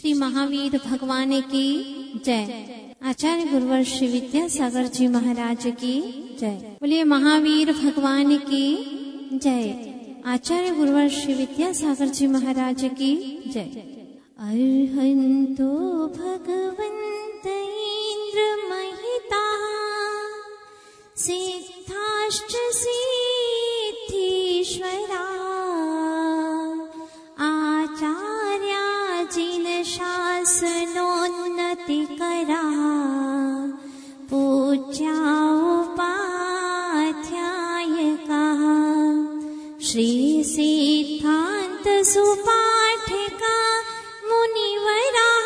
श्री महावीर भगवान की जय। आचार्य गुरुवर श्री विद्यासागर जी महाराज की जय। बोलिए महावीर भगवान की जय। आचार्य गुरुवर श्री विद्यासागर जी महाराज की जय। अर्हन्तो भगवन्त इंद्र महिता सिद्धाश्च सिद्धीश्वरा आचार्या जिन शासनोन्नतिकरा पूज्या उपाध्यायकाः श्री सिद्धान्त सुपाठका मुनिवराः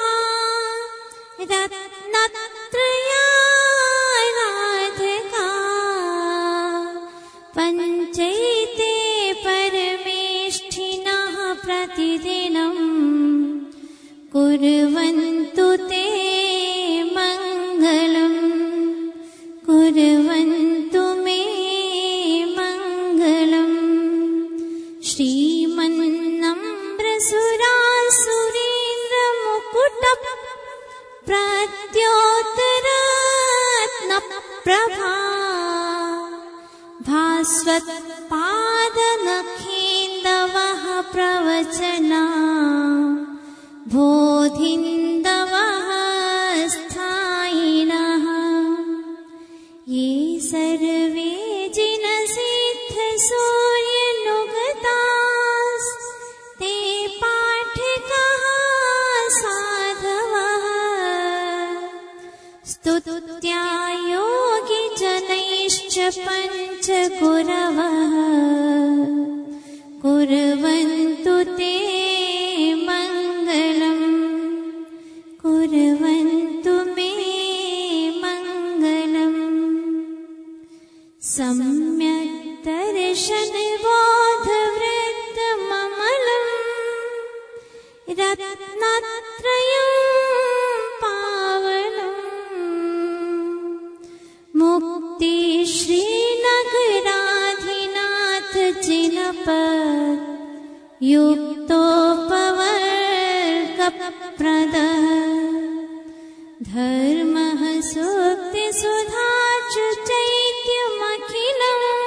रत्नत्रयाराधका पञ्चैते परमेष्ठिनः प्रतिदिनं कुर्वन्तु ते मङ्गलम् कुर्वन्तु मे मङ्गलम्। श्रीमन्नम्रसुरासुरेन्द्रमुकुट प्रद्योतरत्नप्रभा भास्वत्पादनखेन्दवः प्रवचना बोधिन्दवः स्थायिनः ये सर्वे जिनसिद्धसूर्यनुगतास्ते पाठकाः साधवः स्तुत्या योगिजनैश्च पञ्चगुरवः कुर्वन्तु ते मङ्गलम् कुर्वन्तु मे मङ्गलम्। सम्यक् दर्शनबोधवृत्तममलम् रत्नत्रयं पावनम् मुक्ति श्रीनगराधिनाथ जिनपद युक्तोपवर्गप्रदः धर्मः सूक्तिसुधा च चैत्यमखिलम्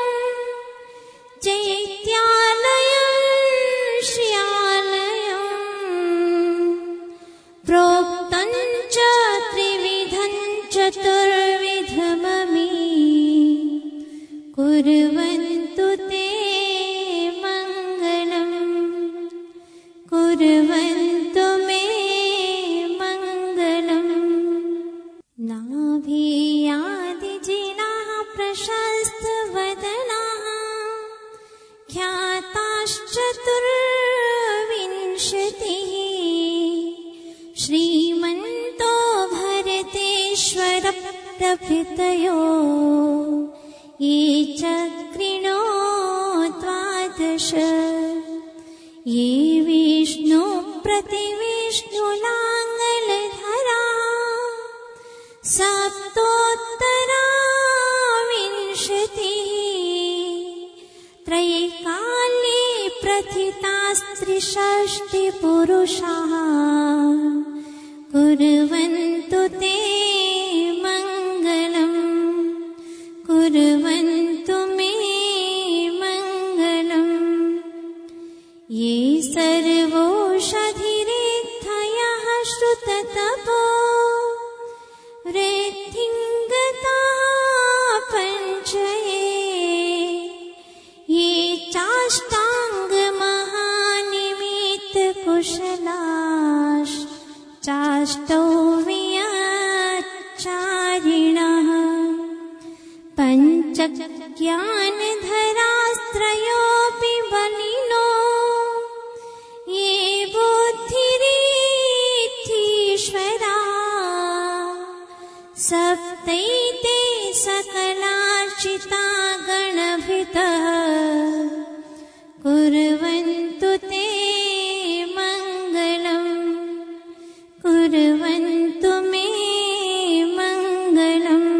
चैत्यालयं श्रियालयम् प्रोक्तं च त्रिविधं चतुर्विधममि कुर्वन्तु ते मङ्गलम् कुर्वन्तु मे मङ्गलम्। नाभियादिजिनाः प्रशस्तवदनाः ख्याताश्चतुर्विंशतिः श्रीमन्तो भरतेश्वर प्रभृतयो ये चक्रिणो द्वादश ये विष्णु प्रतिविष्णुलाङ्गलधरा सप्तोत्तरा विंशतिः त्रैकाल्ये प्रथितास्त्रिषष्टिपुरुषाः कुर्वन्तु ते मङ्गलम् कुर्वन्तु मे मङ्गलम्। ये सर्वौषधिरेद्धयः श्रुततपो वृद्धिङ्गता पञ्चये ये चाष्टाङ्गमहानिमित्तकुशलाश्चाष्टौ वियच्चारिणः पञ्चज्ञानधरास्त्रयोऽपि बलिनो ये बुद्धिरिद्धीश्वरा सप्तैते सकलार्चिता गणभितः कुर्वन्तु ते मङ्गलम् कुर्वन्तु मे मङ्गलम्।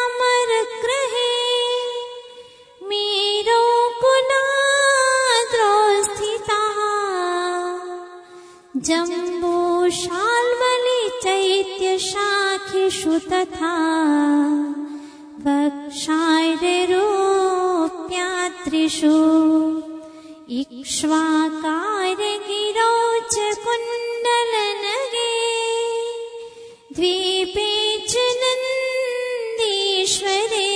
ज्योतिरव्यन्तर्भावनामरग्रहे मेरोकुलाद्रो जम्बूशाल्मली चैत्यशाखेषु तथा वक्षार्यरूप्यात्रिषु इक्ष्वाकारगिरौ च कुण्डलनगे द्वीपे च नन्दीश्वरे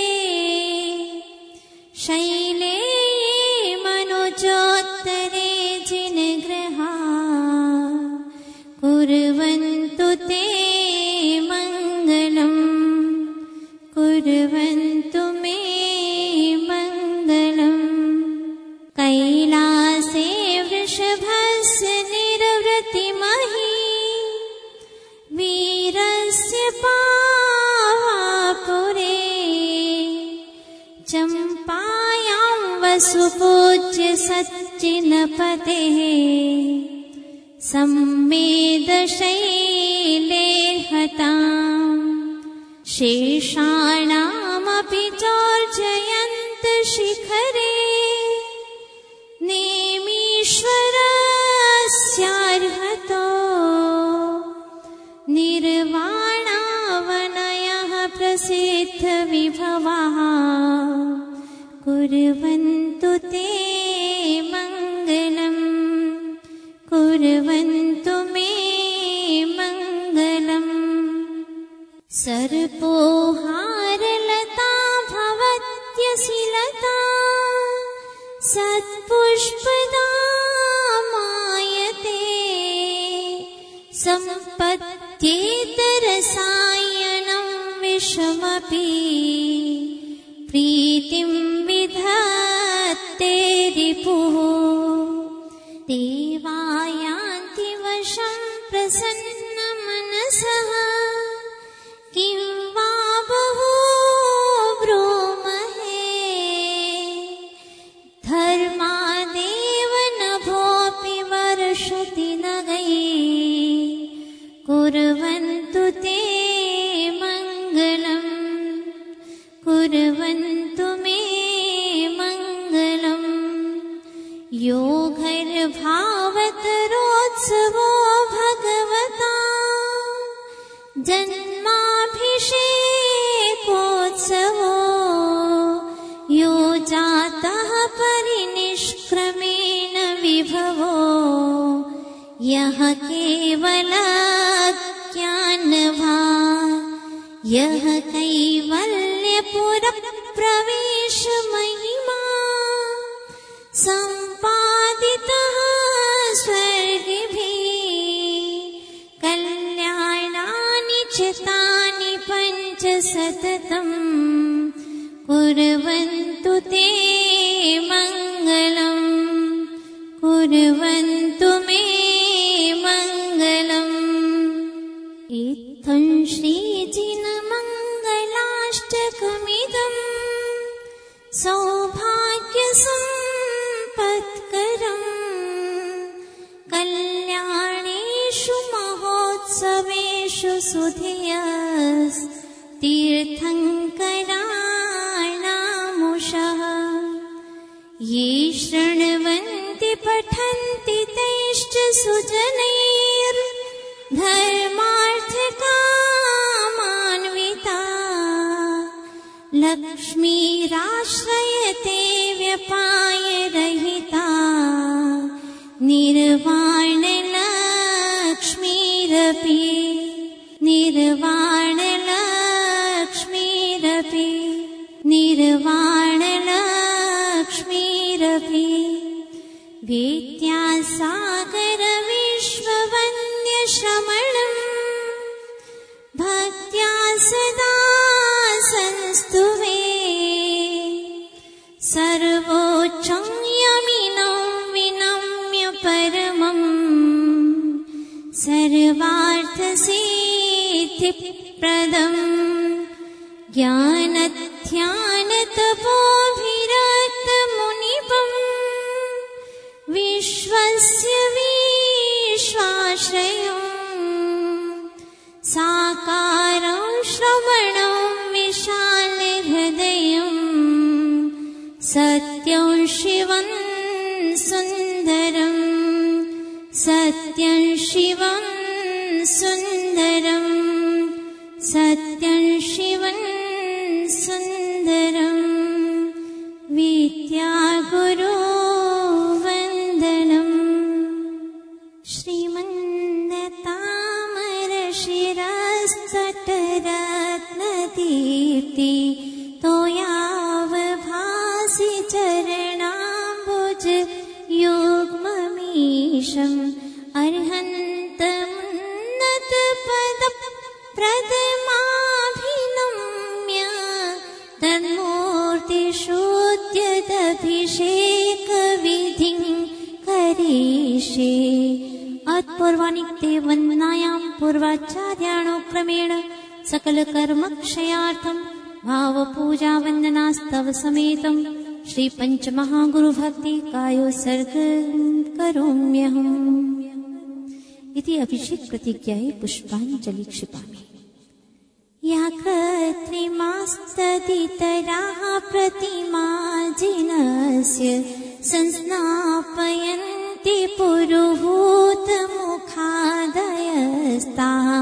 शैले मनोजोत्तरे जिनगृहा कुर्वन्तु ते मङ्गलम् कुर्वन्तु मे मङ्गलम् कैलासे वृषभस्य निर्वृतिमहि वीरस्य पावापुरे चम्पायां वसुपूज्य सच्चिनपतेः सम्मेदशैलेर्हताम् शेषाणामपि चोर्जयन्त शिखरे नेमीश्वरस्यार्हतो निर्वाणावनयः प्रसिद्धविभवाः कुर्वन्तु ते मङ्गलम् कुर्वन्तु मे मङ्गलम् सर्पोहारलता भवत्यसिलता सत्पुष्पदा मायते सम्पत्त्येतरसायनं विषमपि प्रीतिं विधत्ते रिपुः देवायान्ति वशं प्रसन्नमनसः किं वा बहु ब्रूमहे धर्मादेव नभोऽपि वर्षति नगैः कुर्वन्तु ते मङ्गलम् कुर्वन्तु मे मङ्गलम् योगैर्भावतरोत्सवो भगवता जन्माभिषेकोत्सवो यो जातः परिनिष्क्रमेण विभवो यः केवलज्ञानभाक् यः कैवल्यपुरप्रवेशमहिमा सम्पादितः स्वर्गिभिः कल्याणानि च तानि पञ्च सततम् कुर्वन्तु ते मङ्गलम् कुर्वन्तु मे मङ्गलम् इत्थं श्रीजिनमङ्गलाष्टकमिदम् सौभाग्यसम्पत्करम् कल्याणेषु महोत्सवेषु सुधियस्तीर्थङ्कराणामुषः ये शृण्वन्ति पठन्ति तैश्च सुजनैर्धर्मार्थकामान्विता लक्ष्मीराश्रयते व्यपायरहिता निर्वाणलक्ष्मीरपि निर्वाणलक्ष्मीरपि निर्वाणलक्ष्मीरपि विद्यासागरविश्ववन्द्यश्रमणम् भक्त्या सदा संस्तुवे सर्वोच्चं यमिनं विनम्य परमम् सर्वार्थसिद्धिप्रदम् ज्ञानध्यानतपोभिरक्तमुनिपम् विश्वस्य विश्वाश्रयम् साकारं श्रवणं विशालहृदयम् सत्यं शिवं सुन्दरं सत्यं शिवं सुन्दरं सत्यं शिवं सुन्दरं विद्यागुरो वन्दनम् श्रीमन्नतामरशिरस्तटरत्नदीप्ति तोयावभासि चरणाम्बुज युग्ममीशम् अर्हन्तमुन्नतपदप्रदमाभिनम्य तन्मूर्तिशोद्यदभिषेकविधिं करिष्ये। अत्पूर्वाणिक्ते वन्दनायां पूर्वाचार्याणुक्रमेण सकलकर्मक्षयार्थं भावपूजावन्दनास्तव समेतं श्रीपञ्चमहागुरुभक्ति कायोत्सर्गं करोम्यहम् इति अभिषेक प्रतिज्ञायै पुष्पाञ्जलि क्षिपामि। या कृत्रिमास्तदितराः प्रतिमा जिनस्य संस्नापयन्ति पुरुहूतमुखादयस्ताः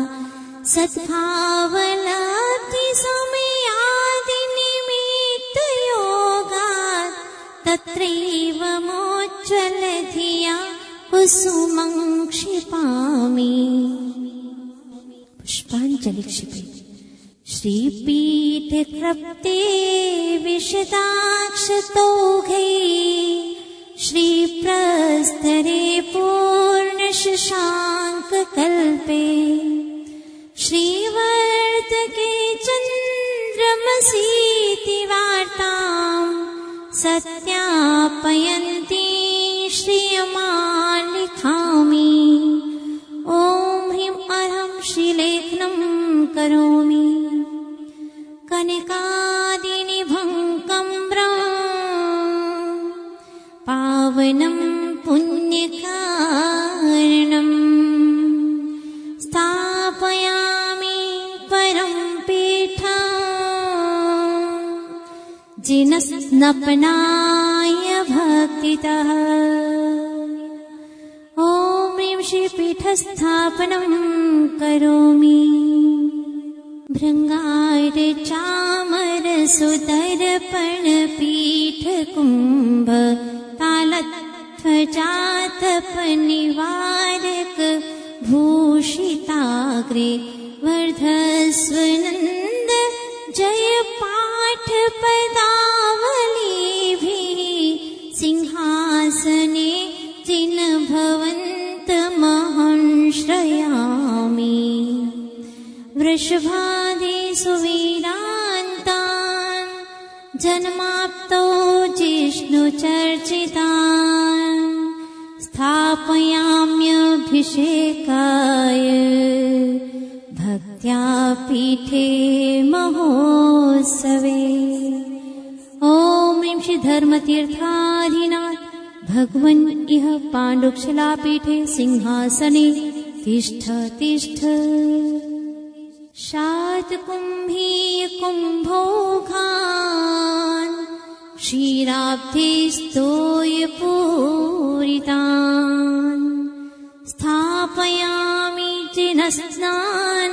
सद्भावलाब्धिसमयादिनिमित्तयोगात् तत्रैव मोज्ज्वलधिया कुसुमं क्षिपामि। पुष्पाञ्जलि क्षिपे। श्रीपीठे कृप्ते विशदाक्षतौघै श्रीप्रस्तरे पूर्णशशाङ्ककल्पे श्रीवर्तके चन्द्रमसीति वार्ताम् सत्यापयन्ती श्रियमान् लिखामि। ॐ ह्रीं अर्हं श्रीलेखनं करोमि। कनकादिनिभङ्कम्रं पावनं पुण्यकारणं स्थापयामि परं पीठं जिनस्नपनाय भक्तितः। ॐ ह्रीं श्रीपीठस्थापनं करोमि। भृङ्गार चामर सुदर्पण पीठ कुम्भ तालध्वजातप निवारक भूषिताग्रे वर्धस्वनन्द जय पाठ पदावलीभिः सिंहासने जिनभवन्तमहं श्रयामि। वृषभादेषु वीरान्तान् जन्माप्तो जिष्णुचर्चितान् स्थापयाम्यभिषेकाय भक्त्या पीठे महोत्सवे। ॐ ह्रीं श्री धर्मतीर्थाधिनाथ भगवन् इह पाण्डुक्षलापीठे सिंहासने तिष्ठ तिष्ठ। शातकुम्भी कुम्भौघान् क्षीराब्धिस्तोयपूरितान् स्थापयामि जिनस्नान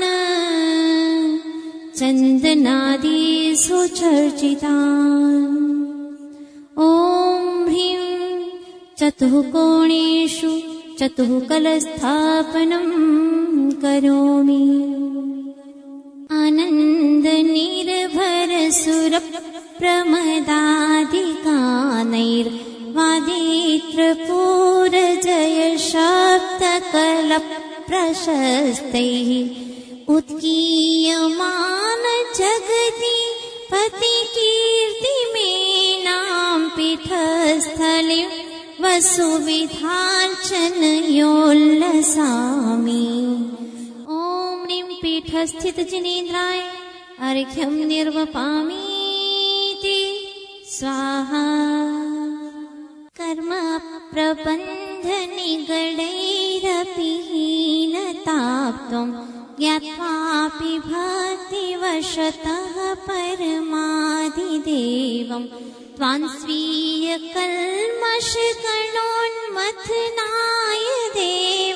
चन्दनादिषु चर्चितान्। ॐ ह्रीं चतुःकोणेषु चतुःकलस्थापनं करोमि। आनन्दनिर्भर सुरप्रमदादिगानैर्वादित्रपूरजय शब्दकलप्रशस्तैः उत्कीयमान जगति पतिकीर्तिमेनां पीठस्थले वसुविधार्चनयोल्लसामि। ॐ ह्रीं पीठस्थितजिनेन्द्राय अर्घ्यं निर्वपामीति स्वाहा। कर्म प्रबन्धनिगडैरपि हीनताप्तं ज्ञात्वापि भक्तिवशतः परमादिदेवं त्वां स्वीयकल्मषगणोन्मथनाय देव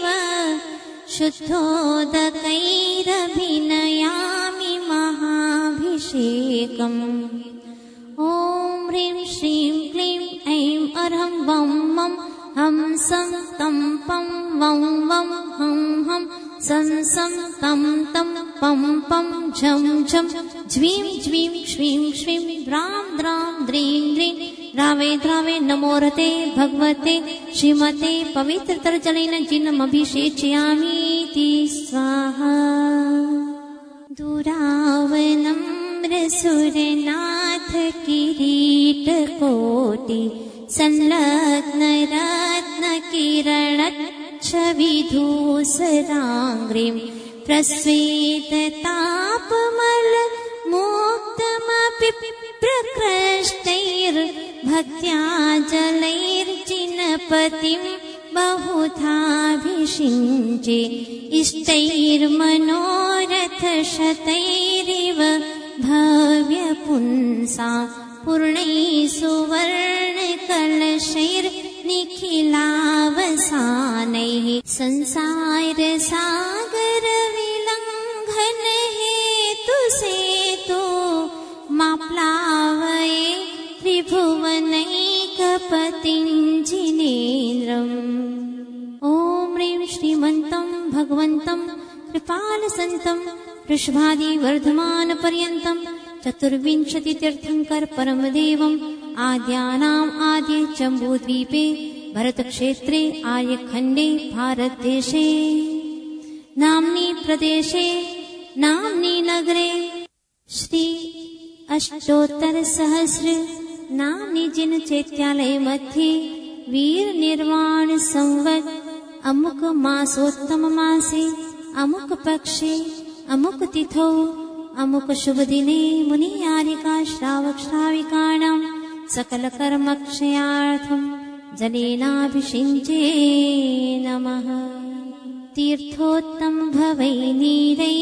शुद्धोदकैरभिनयामि महाभिषेकम्। ॐ ह्रीं श्रीं क्लीं ऐं अर्हं वं मं हं सं तं पं वं वं हं हं सं सं तं तं पं पं झं झं ज्वीं ज्वीं श्रीं श्रीं द्रां द्रां द्रीं द्रीं द्रावे द्रावे नमो रते भगवते श्रीमते पवित्रतरजलेन जिनमभिषेचयामीति स्वाहा। दुरावनं रसुरनाथ किरीटकोटि संलग्न रत्नकिरणच्छविधूसराङ्ग्रीं प्रस्वेततापमल मुक्तमपि प्रकृष्टैर्भक्त्या जलैर्जिनपतिं बहुधाभिषिञ्चे इष्टैर्मनोरथशतैरिव भव्यपुंसा पूर्णैः सुवर्णकलशैर्निखिलावसानैः संसारसागरविलङ्घन हेतुसेतो मा प्लावये त्रिभुवनैकपतिं जिनेन्द्रम्। ॐ ह्रीं श्रीमन्तं भगवन्तं कृपालसन्तं वृषभादिवर्धमानपर्यन्तं चतुर्विंशतितीर्थङ्कर परमदेवम् आद्यानाम् आद्ये जम्बूद्वीपे भरतक्षेत्रे आर्यखण्डे भारतदेशे नाम्नि प्रदेशे नाम्नि नगरे श्री अष्टोत्तरसहस्र नाम्नि जिन चैत्यालय मध्ये वीर निर्वाण संवत् अमुक मासोत्तम मासे अमुक पक्षे अमुक तिथौ अमुक शुभ दिने मुनि यारिका श्रावक श्राविकाणां सकल कर्मक्षयार्थं जलेनाभिषिञ्चे नमः। तीर्थोत्तम भवै नीरै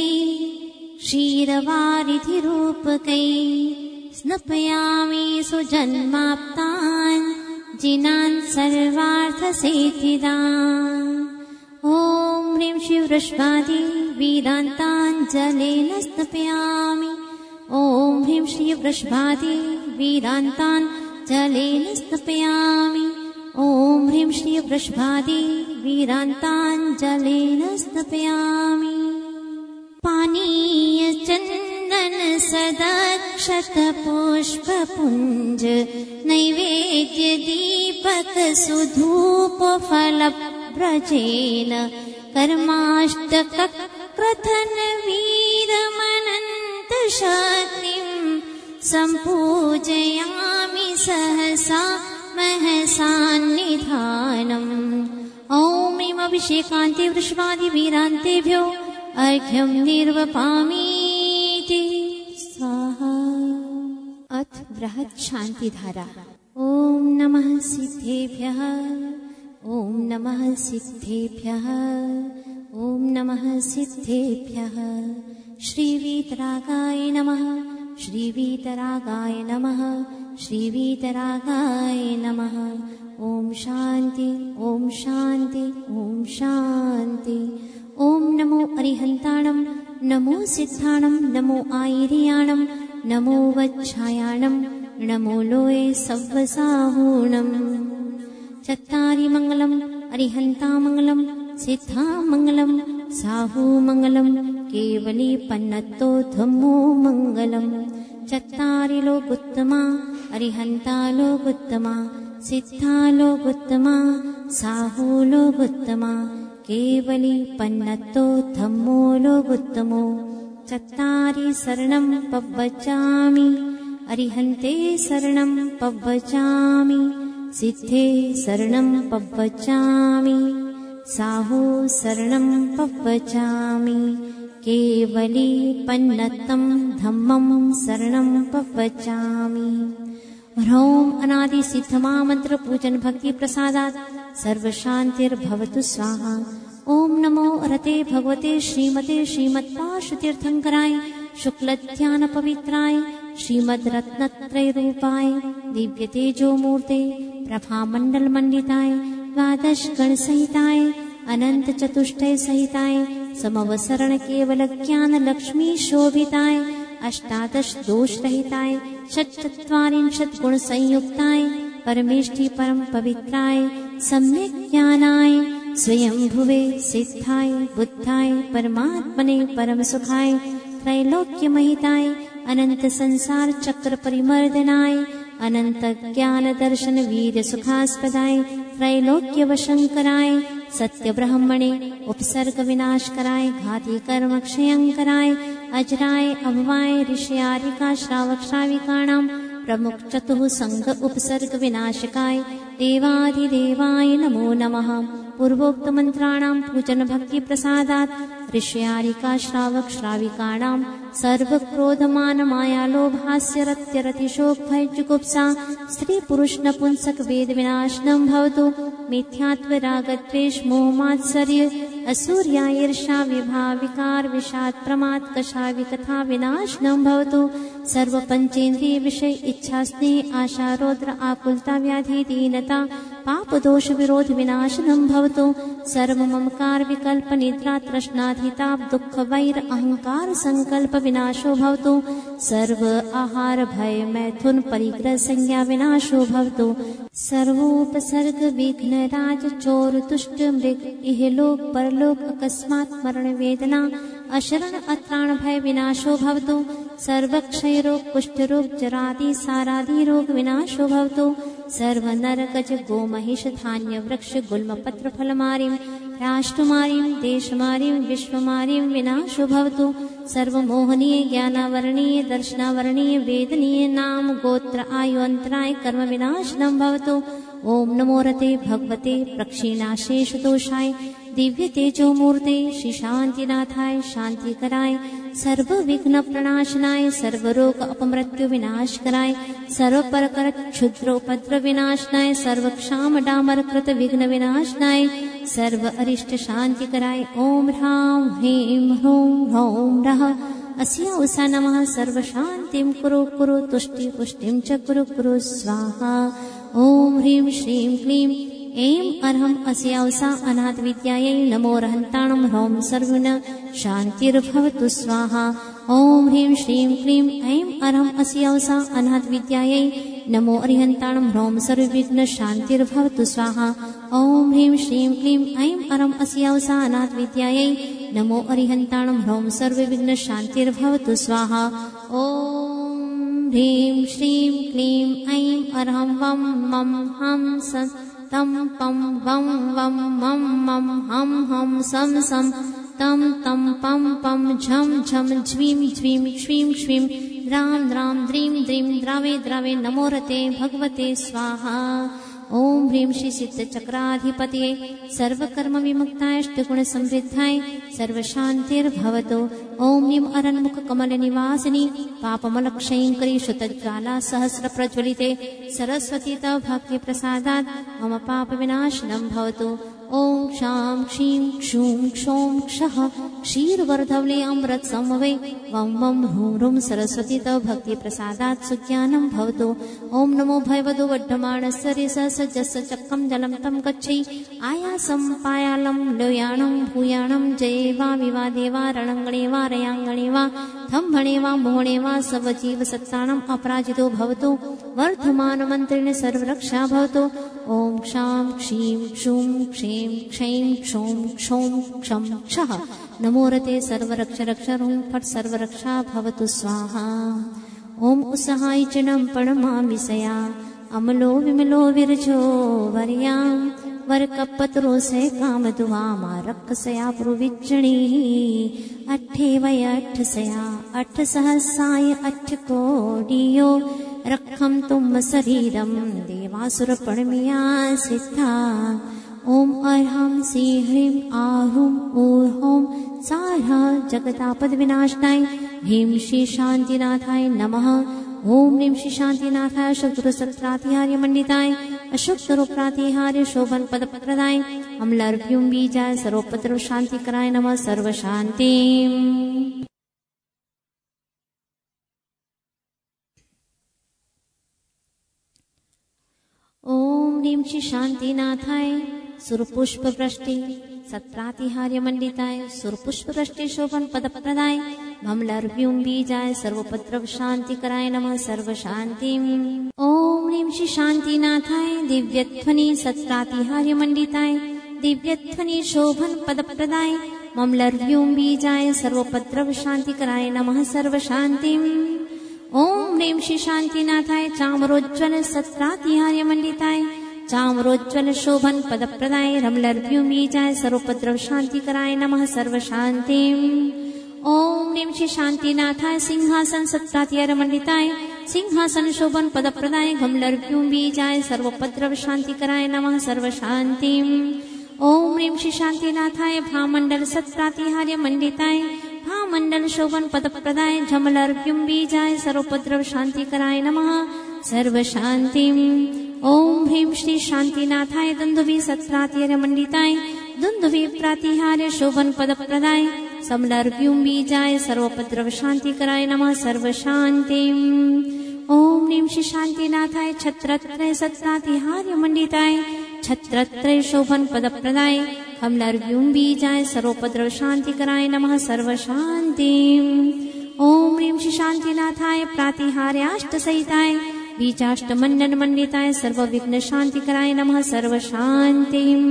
क्षीरवारिधिरूपकै स्नपयामि सुजन्माप्तान् जिनान् सर्वार्थसेतिदान्। ॐ ह्रीं श्री वृषभादि वीरान्तान् जलेन स्नपयामि। ॐ ह्रीं श्री वृषभादि वीरान्तान् जलेन स्नपयामि। ॐ ह्रीं श्री वृषभादि वीरान्तान् जलेन स्नपयामि। पानीय चन्दन सदक्षत पुष्पपुञ्ज नैवेद्य दीपक सुधूप फल व्रजेन कर्माष्टकक्रथन वीरमनन्त शक्तिं सम्पूजयामि सहसा महसान्निधानम्। ॐ ह्रीं अभिषेकान्ते वृषभादि वीरान्तेभ्यो अर्घ्यं निर्वपामीति स्वाहा। अथ बृहत् शान्तिधारा। ॐ नमः सिद्धेभ्यः ॐ नमः सिद्धेभ्यः ॐ नमः सिद्धेभ्यः। श्रीवीतरागाय नमः श्रीवीतरागाय नमः श्रीवीतरागाय नमः। ॐ शान्ति ॐ शान्ति ॐ शान्ति। ॐ नमो अरिहन्ताणं नमो सिद्धाणं नमो आयर्याणं नमो वच्छायाणं नमो लोये सव्वसाहूणम्। चत्तारि मङ्गलम् अरिहन्तामङ्गलम् सिद्धामङ्गलम् साहूमङ्गलम् केवली पन्नत्तो धम्मो मङ्गलम्। चत्तारि लोकोत्तमा अरिहन्ता लोकोत्तमा सिद्धा लोकोत्तमा साहू लोकोत्तमा केवली पन्नत्तो धम्मो लोकोत्तमो। चत्तारि शरणं पव्वचामि अरिहन्ते शरणं पव्वचामि सिद्धे शरणं पव्वचामि साहू शरणं पव्वचामि केवली पन्नत्तं धम्मं शरणं पव्वचामि। ह्रौं अनादि सिद्धमामन्त्र पूजन भक्ति प्रसादात् सर्वशान्तिर्भवतु स्वाहा। ॐ नमो रते भगवते श्रीमते श्रीमत्पाशुतीर्थङ्कराय शुक्लध्यान पवित्राय श्रीमद्रत्नत्रयरूपाय दिव्यतेजोमूर्ते प्रभामण्डलमण्डिताय द्वादश गणसहिताय अनंत चतुष्टय सहिताय समवसरण केवल ज्ञान लक्ष्मी शोभिताय अष्टादश दोष रहिताय षट्चत्वारिंशत् गुण संयुक्ताय परमेष्टि परम पवित्राय सम्यक ज्ञानाय स्वयं भुवे सिद्धाय बुद्धाय परमात्मने परम सुखाय त्रैलोक्य महिताय अनंत संसार चक्र परिमर्दनाय अनंत ज्ञान दर्शन वीर सुखास्पदाय त्रैलोक्य वशंकराय सत्य ब्रह्मणे उपसर्ग विनाश कराय घाती कर्म क्षयंकराय अजराय अभवाय ऋषयारिका श्रावक श्राविकाणां प्रमुख चतुः संग उपसर्ग विनाशकाय देवाधिदेवाय नमो नमः। पूर्वोक्त मंत्राणां पूजन भक्ति प्रसादात् ऋषयारिका श्रावक श्राविकाणां सर्व क्रोधमान माया लोभास्य रत्य रतिशोक भय जुगुप्सा स्त्री पुरुष नपुंसक वेद विनाशनं भवतु। मिथ्यात्व राग द्वेष मोह मात्सर्य असूर्या ईर्षा विभाव विकार विषाद प्रमाद कषा विकथा विनाशनं भवतु। सर्व पंचेन्द्रिय विषय इच्छा स्नेह आशा रौद्र आकुलता व्याधि दीनता पाप दोष विरोध विनाशनं भवतु। सर्व ममकार विकल्प निद्रा तृष्णाधिताप दुख वैर अहंकार संकल्प विनाशो भवतु। सर्व आहार भय मैथुन परिग्रह संज्ञा विनाशो भवतु। सर्वोपसर्ग विघ्न राज चोर दुष्ट मृग इहलोक परलोक अकस्मात् मरण वेदना अशरण अत्राण भय विनाशो भवतु। सर्वक्षय रोग कुष्ठ रोग जरादि सारादि रोग विनाशो भवतु। सर्व नर गज गो महिष धान्य वृक्ष गुल्म पत्र फलमारिं राष्ट्रमारिं देशमारिं विश्वमारिं विनाशो भवतु। सर्व मोहनीय ज्ञानावरणीय दर्शनावरणीय वेदनीय नाम गोत्र आयु अंतराय कर्म विनाशनं भवतु। ओम नमो रते भगवते प्रक्षीणाशेष दोषाय दिव्य तेजो मूर्ते श्री शांतिनाथाय शांतिकराय सर्व विघ्न प्रणाशनाय सर्व रोग अपमृत्यु विनाश कराय सर्व परकर क्षुद्रोपद्र विनाशनाय सर्व क्षाम डामर कृत विघ्न विनाशनाय सर्व अरिष्ट शांति कराय। ओम ह्रां ह्रीं ह्रूं ह्रौं रः अस्या उषा नमः। सर्व शांतिं कुरु कुरु तुष्टि पुष्टिं च कुरु कुरु स्वाहा। ओम ह्रीं श्रीं क्लीं ऐं अर्हं अस्या उषा अनाथ विद्यायै नमो रहन्ताणं ह्रौं सर्वविघ्न शान्तिर्भवतु स्वाहा। ओम ह्रीं श्रीं क्लीं ऐं अर्हं अस्या उषा अनाथ विद्यायै नमो अरिहन्ताणं ह्रौं सर्वविघ्न शान्तिर्भवतु स्वाहा। ओम ह्रीं श्रीं क्लीं ऐं अर्हं अस्या उषा अनाथ विद्यायै नमो अरिहन्ताणं ह्रौं सर्वविघ्न शान्तिर्भवतु स्वाहा। ओम ह्रीं श्रीं क्लीं ऐं अर्हं वं मं हं सं तम पम वम वम मम मम हम हम सम सम तम तम पम पम झम झम झ्वीं झ्वीं श्वीं श्वीं द्रां द्रां द्रीं द्रीं द्रावे द्रावे नमो रते भगवते स्वाहा। ओम ह्रीं श्री सिद्ध चक्राधिपतये सर्वकर्म विमुक्ताय अष्टगुण समृद्धाय सर्व शांतिर्भवतु। ओम ह्रीं अरन्मुख कमल निवासिनी पापमलक्षयंकरी शुतज्वाला सहस्र प्रज्वलिते सरस्वती तव भक्ति प्रसादात् मम पाप विनाशनं भवतु। ओम क्षां क्षीं क्षूं क्षौं क्षः क्षीरवर्धवले अमृत समवे वं वं ह्रूं ह्रूं सरस्वती तव भक्ति प्रसादात् सुज्ञानं भवतु। ओम नमो भयवधो वड्ढमाणस्य रिसस जस चक्रं जलं तं गच्छै आयासं पायालं लोयाणं भूयाणं जये वा विवादे वा रणङ्गणे वा रयाङ्गणे वा थम्भणे वा मोहणे वा सवजीव सत्ताणम् अपराजितो भवतु। वर्धमान मन्त्रेण सर्वरक्षा भवतु। ओम क्षां क्षीं क्षूं क्षीं क्षैं क्षौं क्षौं क्षं क्षः नमो रते सर्वरक्ष रक्ष ह्रूं फट् सर्वरक्षा भवतु स्वाहा। ओम उसहाय चिणं प्रणमामिषया अमलो विमलो विरजो वर्यां वरकपत्रो से काम दुआ मारक्कसया पुरुविज्जणी अट्ठे वय अट्ठ सया अट्ठ सहस्राय अट्ठ कोडियो रक्षं तुम शरीरं देवासुर प्रणमिया सिद्धा। ओम अर्हं श्री ह्रीं आहुं ऊर्हों सारा जगतापद विनाशनाय ह्रीं श्री शांतिनाथाय नमः। ओम ह्रीं श्री शांतिनाथाय शत्रु सत्रातिहार्य मंडिताय अशुभ रोग प्रातिहार्य शोभन पद प्रदाय अम्लर्भ्युं बीजाय सर्वोपद्रव शांति कराय नमः सर्व शांति। ओम ह्रीं श्री शांतिनाथाय सुरपुष्प वृष्टि सत्प्रातिहार्यमण्डिताय सुरपुष्पवृष्टि शोभन पदप्रदाय ममलर्व्यूं बीजाय सर्वोपद्रव शान्तिकराय नमः सर्वशान्तिम्। ॐ ह्रीं श्री शान्तिनाथाय दिव्यध्वनि सत्प्रातिहार्यमण्डिताय दिव्यध्वनि शोभन पदप्रदाय ममलर्व्यूं बीजाय सर्वोपद्रव शान्तिकराय नमः सर्वशान्तिम्। ॐ ह्रीं श्री शान्तिनाथाय चामरोज्ज्वल सत्प्रातिहार्यमण्डिताय चामरोज्ज्वल शोभन पदप्रदाय रमलर्व्यूं बीजाय सर्वोपद्रव शान्तिकराय नमः सर्वशान्तिम्। ॐ ह्रीं श्री शान्तिनाथाय सिंहासन सत्प्रातिहार्यमण्डिताय सिंहासन शोभन पदप्रदाय गमलर्व्यूं बीजाय सर्वोपद्रव शान्तिकराय नमः सर्वशान्तिम्। ॐ ह्रीं श्री शान्तिनाथाय भामण्डल सत्प्रातिहार्यमण्डिताय भामण्डल शोभन पदप्रदाय झमलर्व्यूं बीजाय सर्वोपद्रव शान्तिकराय नमः सर्वशान्तिम्। ॐ ह्रीं श्री शान्तिनाथाय दुन्दुभि सत्प्रातिहार्यमण्डिताय दुन्दुभि प्रातिहार्य शोभन पदप्रदाय समलर्व्यूं बीजाय सर्वोपद्रव शान्तिकराय नमः सर्वशान्तिम्। ॐ ह्रीं श्री शान्तिनाथाय छत्रत्रय सत्प्रातिहार्यमण्डिताय छत्रत्रय शोभन पदप्रदाय कमलर्व्यूं बीजाय सर्वोपद्रव शान्तिकराय नमः सर्वशान्तिम्। ॐ ह्रीं श्री शान्तिनाथाय प्रातिहार्याष्टसहिताय बीजाष्टमण्डलमण्डिताय सर्वविघ्नशान्तिकराय नमः सर्वशान्तिम्।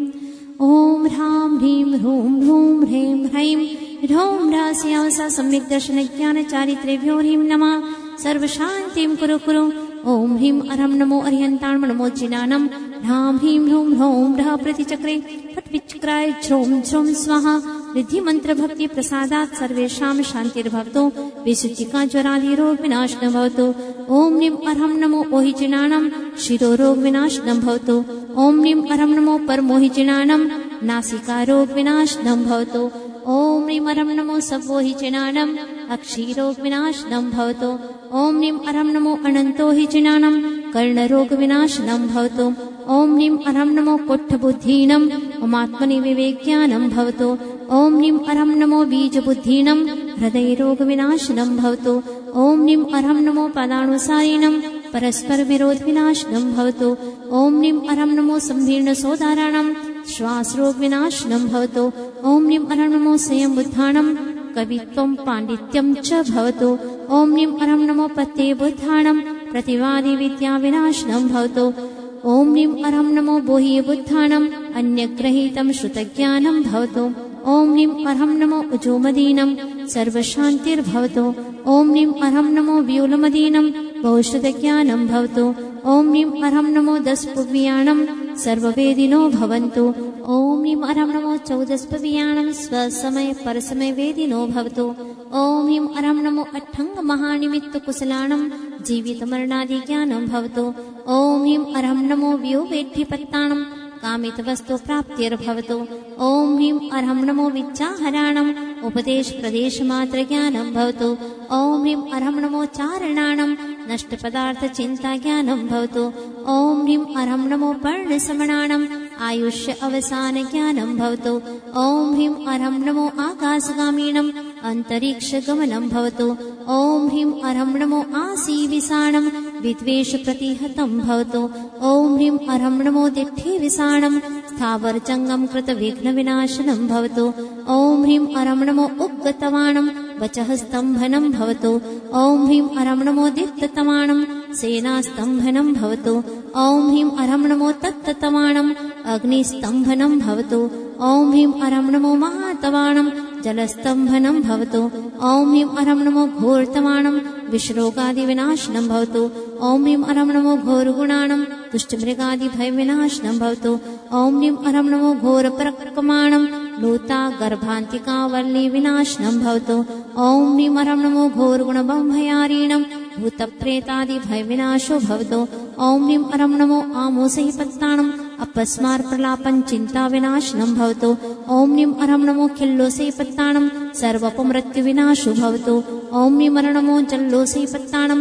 ॐ ह्रां ह्रीं ह्रूं ह्रूं ह्रीं ह्रैं ह्रौं ह्रास्यावसा सम्यक् दर्शनज्ञानचारित्रेभ्यो ह्रीं नमः सर्वशान्तिं कुरु कुरु। ॐ ह्रीं अरं नमो अर्यन्ताणं नमो जिनानं ह्रां ह्रीं ह्रूं ह्रौं ह्रः प्रतिचक्रे फट्विचक्राय झ्रौं झ्रौं स्वाहा। रिद्धिमन्त्रभक्ति प्रसादात् सर्वेषां शान्तिर्भवतु विशुचिका ज्वरादिरोग विनाशनं भवतु। ॐ ह्रीं अरं नमो ओहिजिनानं शिरोरोग विनाशनं भवतु। ॐ ह्रीं अरं नमो परमोहिजिनानं नासिकारोग विनाशनं भवतु। ॐ ह्रीं अरं नमो सवोहिजिनानं अक्षीरोग विनाशनं भवतु। ॐ ह्रीं अरं नमो अनन्तोहिजिनानं कर्णरोग विनाशनं भवतु। ॐ ह्रीं अरं नमो कोट्ठबुद्धीनं ममात्मनि विवेक्यानं भवतु। ॐ ह्रीं अरं नमो बीजबुद्धीनं हृदयरोग विनाशनं भवतु। ॐ ह्रीं अरं नमो पदानुसारिणं परस्पर विरोध विनाशनं भवतु। ॐ ह्रीं अरं नमो सम्भीर्णसोदाराणां श्वासरोग विनाशनं भवतु। ॐ ह्रीं अरं नमो स्वयंबुद्धानं कवित्वं पाण्डित्यं च भवतु। ॐ ह्रीं अरं नमो प्रत्ययबुद्धानं प्रतिवादिविद्या विनाशनं भवतु। ॐ ह्रीं अरं नमो बोह्यबुद्धानं अन्यग्रहीतं श्रुतज्ञानं भवतु। ॐ ह्रीं अरं नमो उजोमदीनं सर्वशान्तिर्भवतु। ॐ ह्रीं अरं नमो व्यूलमदीनं बहुश्रुतज्ञानं भवतु। ॐ ह्रीं अरं नमो दशपुव्याणं सर्ववेदिनो भवन्तु। ॐ ह्रीं अरं नमो चौदशपुव्याणं स्वसमय परसमय वेदिनो भवतु। ॐ ह्रीं अरं नमो अट्ठङ्गमहानिमित्तकुशलानं जीवितमरणादिज्ञानं भवतु। ॐ ह्रीं अरं नमो व्योवेट्टिपत्तानं कामितवस्तु प्राप्तिर्भवतु। ॐ ह्रीं अरं नमो विद्याहराणम् उपदेशप्रदेशमात्रज्ञानं भवतु। ॐ ह्रीं अरं नमो चारणानं नष्टपदार्थचिन्ताज्ञानं भवतु। ॐ ह्रीं अरं नमो पर्णसमणानं आयुष्य अवसानज्ञानं भवतु। ॐ ह्रीं अरं नमो आकाशगामिनं अन्तरिक्षगमनं भवतु। ॐ ह्रीं अरं नमो आसीविसाणं विद्वेषप्रतिहतं भवतु। ॐ ह्रीं अरं नमो दिट्ठिविसाणं स्थावरजङ्गं कृतविघ्नविनाशनं भवतु। ॐ ह्रीं अरं नमो उद्गतवाणं वचः स्तम्भनं भवतु। ॐ ह्रीं अरं नमो दित्ततवाणं सेनास्तम्भनं भवतु। ॐ ह्रीं अरं नमो तत्ततवाणं अग्निस्तम्भनं भवतु। ॐ ह्रीं अरं नमो महातवाणं जलस्तम्भनं भवतु। ॐ ह्रीं अरं नमो घोरतवाणं विषरोगादिविनाशनं भवतु। ॐ ह्रीं अरं नमो घोरगुणानं दुष्टमृगादिभयविनाशनं भवतु। ॐ ह्रीं अरं नमो घोरपरक्रमाणं लूता गर्भान्तिकावल्ली विनाशनं भवतु। ॐ ह्रीं अरं नमो घोरगुणबंभयारीणं भूतप्रेतादिभयविनाशो भवतु। ॐ ह्रीं अरं नमो आमोसहिपत्ताणम् अपस्मारप्रलापं चिन्ताविनाशनं भवतु। ॐ ह्रीं अरं नमो खिल्लोसहिपत्ताणं सर्वपमृत्युविनाशो भवतु। ॐ ह्रीं अरं नमो जल्लोसहिपत्ताणं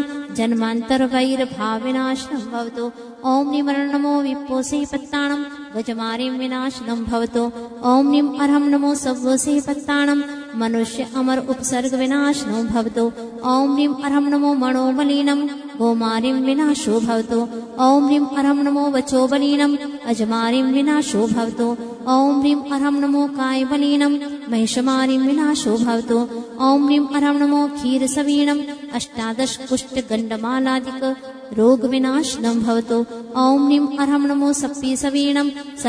जन्मान्तरवैरभावविनाशनं भवतु। ॐ ह्रीं अरं नमो विप्पोसहिपत्ताणं गजमारीं विनाशनं भवतु। ॐ ह्रीं अरं नमो सव्वोसहिपत्ताणं मनुष्य अमर उपसर्ग विनाशनो भवतु। ॐ ह्रीं अरं नमो मनोबलीनं गोमारीं विनाशो भवतु। ॐ ह्रीं अरहं नमो वचोबलीनं अजमारिं विनाशो भवतु। ॐ ह्रीं अरहं नमो कायबलीनं महिषमारिं विनाशो भवतु। ॐ ह्रीं अरहं नमो क्षीरसवीणम् अष्टादश कुष्ठगण्डमालादिक रोगविनाशनं भवतु। ॐ ह्रीं अरहं नमो सप्पीसवीणं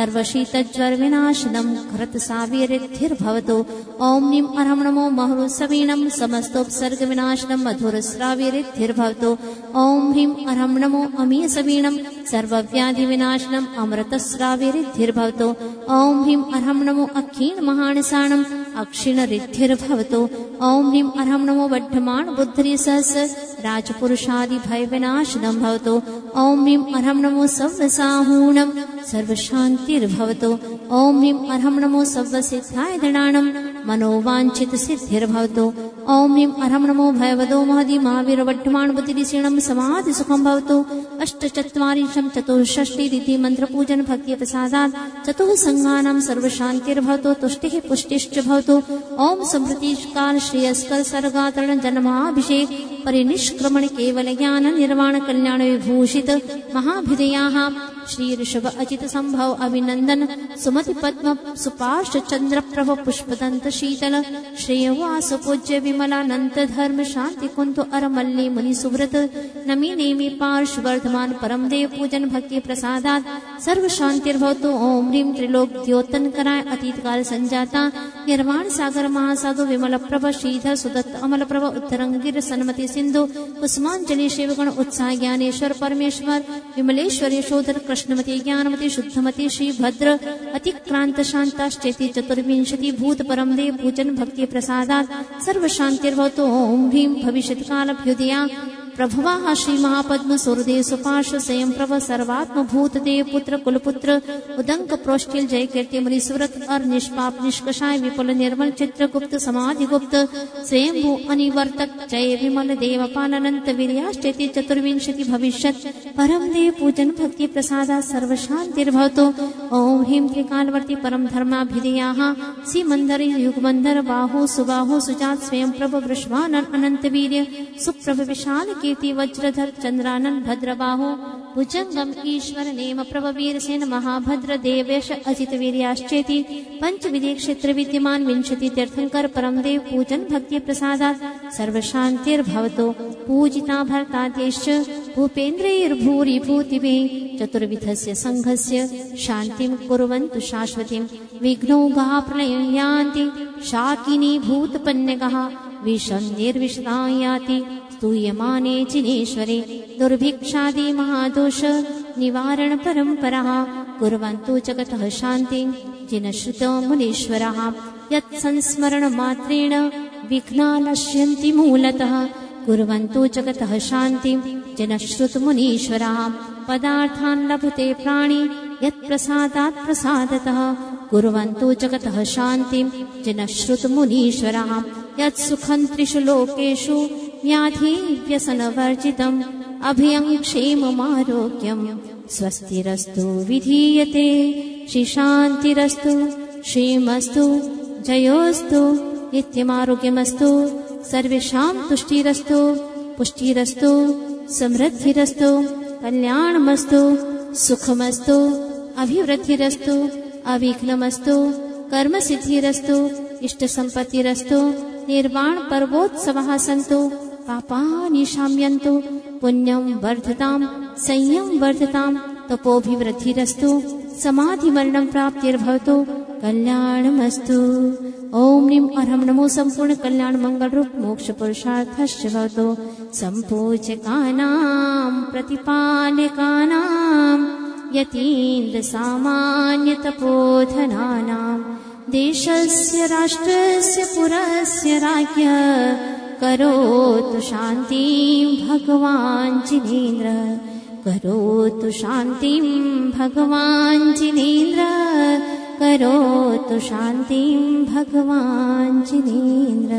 सर्वशीतज्वरविनाशनं घृतसावीरिद्धिर्भवतु। ॐ ह्रीं अरहं नमो महुरुसवीणं समस्तोपसर्गविनाशनं मधुरस्रावीरिद्धिर्भवतु। ॐ ह्रीं अरहं नमो अमीयसवीणं सर्वव्याधिविनाशनं अमृतस्रावीरिद्धिर्भवतु। ॐ ह्रीं अरहं नमो अक्षीणमहानसाणं अक्षीणरिद्धिर्भवतु। ॐ ह्रीं अरहं नमो वड्ढमाणबुद्धिसहस्र राजपुरुषादिभयविनाशनं भवतु। ॐ ह्रीं अरहं नमो सर्वसाहूणं सर्वशान्तिर्भवतु। ॐ ह्रीं अरहं नमो सर्वसिद्धायधनानं मनोवाञ्छितसिद्धिर्भवतु। ॐ ह्रीं अरहं नमो भयवदो महदि महावीरवड्ढमाणबुद्धिरिषीणं समाधिसुखं भवतु। अष्टचत्वारिंशं चतुष्षष्टिरिति मन्त्रपूजन भक्तिप्रसादात् चतुःसङ्घानां सर्वशान्तिर्भवतु तुष्टिः पुष्टिश्च भवतु। ॐ समृद्धिकाल श्रेयस्कर सर्गातरण जन्माभिषेक परिनिष्क्रमण केवल ज्ञान निर्वाण कल्याण विभूषित महाभिदयाः श्री ऋषभ अजित संभव अभिनंदन सुमति पद्म सुपार्श चंद्र प्रभ पुष्पदंत शीतल श्रेयवास पूज्य विमलानंत धर्म शांति कुंतु अरमल्ली मुनि सुव्रत नमी नेमि पार्श वर्धमान परम देव पूजन भक्ति प्रसादात सर्व शांतिर्भवतु। ओम ह्रीं त्रिलोक द्योतन कराय अतीत काल संजाता निर्वाण सागर महासाधु विमल प्रभ श्रीधर सुदत्त अमल प्रभ उत्तरंगिर सन्मति सिंधु कुसुमांजलि शिवगण उत्साह ज्ञानेश्वर परमेश्वर विमलेश्वर यशोधर कृष्णमती ज्ञानमती शुद्धमती श्री भद्र अतिक्रांत शांताश्चेति चतुर्विंशति भूत परम देव पूजन भक्ति प्रसादात सर्व शांतिर्भवतु। ओम ह्रीं भविष्यत् कालभ्युदया प्रभवाः श्री महापद्म सूर्यदेव सुपार्श्व स्वयं प्रभ सर्वात्म भूत देव पुत्र कुलपुत्र उदंक प्रोष्टिल जय कीर्ति मुनि सुव्रत और निष्पाप निष्कषाय विपुल निर्मल चित्रगुप्त समाधि गुप्त स्वयंभू अनिवर्तक जय विमल देवपाल अनंत वीर्याश्चेति चतुर्विंशति भविष्यत् परम देव पूजन भक्ति प्रसादा सर्व शांतिर्भवतु। ओम ह्रीं त्रिकालवर्ती परम धर्माभिधेयाः सीमंदर युगमंदर बाहु सुबाहु सुजात स्वयं प्रभ वृषभानन अनंत वीर्य सुप्रभ विशाल कीर्ति वज्रधर चंद्रानन भद्रबाहो भुजंगम ईश्वर नेम प्रभ वीरसेन महाभद्र देवेश अजित वीर्याश्चेति पंचविधि क्षेत्र विद्यमान विंशति तीर्थंकर परम देव पूजन भक्ति प्रसादात् सर्व शांतिर्भवतु। पूजिता भरताद्यश्च भूपेन्द्रैर्भूरि भूतिभिः चतुर्विधस्य संघस्य शान्तिं कुर्वन्तु शाश्वतीं विघ्नौघाः प्रलयं यान्ति शाकिनी भूतपन्यगः विषं निर्विषतां याति स्तूयमाने जिनेश्वरे दुर्भिक्षादि महादोष निवारण परम्पराः कुर्वन्तु जगतः शान्तिं जिनश्रुतो मुनीश्वराः यत् संस्मरण मात्रेण विघ्नाः नश्यन्ति मूलतः कुर्वन्तु जगतः शान्तिं जिनश्रुत मुनीश्वराः पदार्थान् लभते प्राणी यत् प्रसादात् प्रसादतः कुर्वन्तु जगतः शान्तिं जिनश्रुत मुनीश्वराः यत् सुखं त्रिषु लोकेषु व्याधि व्यसनवर्जितम् अभयं क्षेममारोग्यं स्वस्तिरस्तु विधीयते श्री शान्तिरस्तु श्रीमस्तु जयोस्तु नित्यमारोग्यमस्तु सर्वेषां तुष्टिरस्तु पुष्टिरस्तु समृद्धिरस्तु कल्याणमस्तु सुखमस्तु अभिवृद्धिरस्तु अविघ्नमस्तु कर्मसिद्धिरस्तु इष्टसम्पत्तिरस्तु निर्वाण पर्वोत्सवः सन्तु पापानि शाम्यन्तु पुण्यं वर्धतां संयम वर्धतां तपोभिवृद्धिरस्तु समाधिमरणं प्राप्तिर्भवतु कल्याणमस्तु। ओम ह्रीं अरहं नमो सम्पूर्ण कल्याण मंगल रूप मोक्ष पुरुषार्थश्च भवतु सम्पूज्यकानां प्रतिपालकानां यतीन्द्र सामान्य तपोधनानां देशस्य राष्ट्रस्य पुरस्य राज्ञ करोतु शान्तिं भगवान् जिनेन्द्र करोतु शान्तिं भगवान् जिनेन्द्र करोतु शान्तिं भगवान् जिनेन्द्र।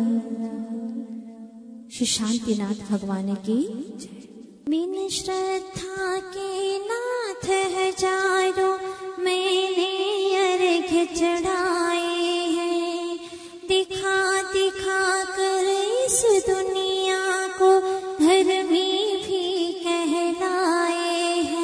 श्री शांतिनाथ भगवान की जय। बिन श्रद्धा के नाथ हजारों मैंने अर्घ चढ़ाए हैं दिखा दिखा कर इस दुनिया को धर्मी भी कहलाए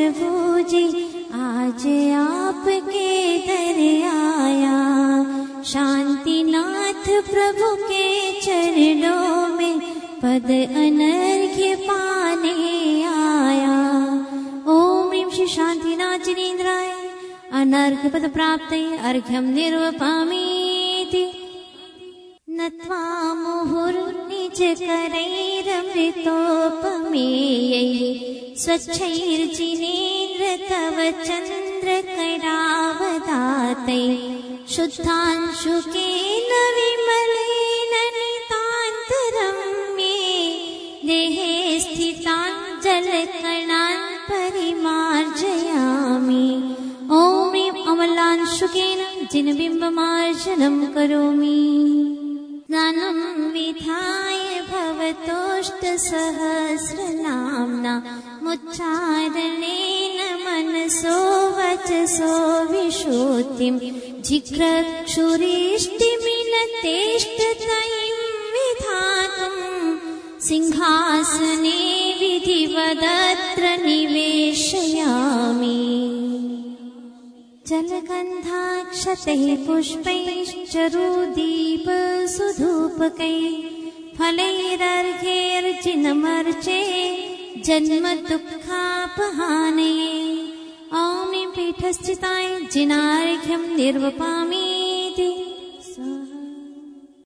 प्रभु जी आज आपके दर आया। शांतिनाथ प्रभु के चरणों में पद अनर्घ्य पाने आया। ओम ह्रीं श्री शांतिनाथ जिनेन्द्राय अनर्घ्य पद प्राप्ते अर्घ्यं निर्वपामीति नत्वा मुहुर्निजकरैरमृतोपमेयैः स्वच्छैर्जिनेन्द्र तव चन्द्रकरावदातैः शुद्धांशुकेन विमलेन नितान्तरम्ये देहे स्थितान् जलकणान् परिमार्जयामि। ॐ ह्रीं अमलांशुकेन जिनबिम्बमार्जनं करोमि। स्नानं विधाय भवतोष्टसहस्रनाम्ना मुच्चारणेन मनसो वचसो विशुद्धिं जिघ्रक्षुरिष्टिमिनतेष्टतयिं विधातुं सिंहासने विधिवदत्र निवेशयामि। जलगन्धाक्षतैः पुष्पैश्चरुदीपसुधूपकैः फलैरर्घ्यैर्जिनमर्चे जन्मदुःखापहानये। ॐ ह्रीं पीठस्थिताय जिनार्घ्यं निर्वपामि।